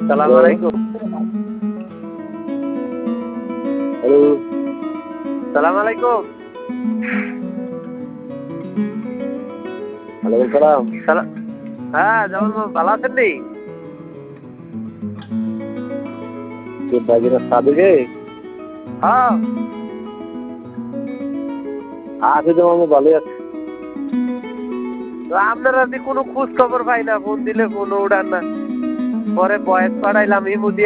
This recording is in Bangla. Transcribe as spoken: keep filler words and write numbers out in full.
সালাম আলাইকুম। হ্যালো, সালাম আলাইকুম। ওয়ালাইকুম সালাম। সালাম। হ্যাঁ যেমন ভালো আছেন নি? কে বাগিরা সাদিকে? হ্যাঁ আছে তো আমি ভালোই আছি। আপনারা কোনো খোঁজ খবর পাই না, ফোন দিলে ফোনও উঠান না। পরে বয়স পাঠাইলাম ইমু দিয়ে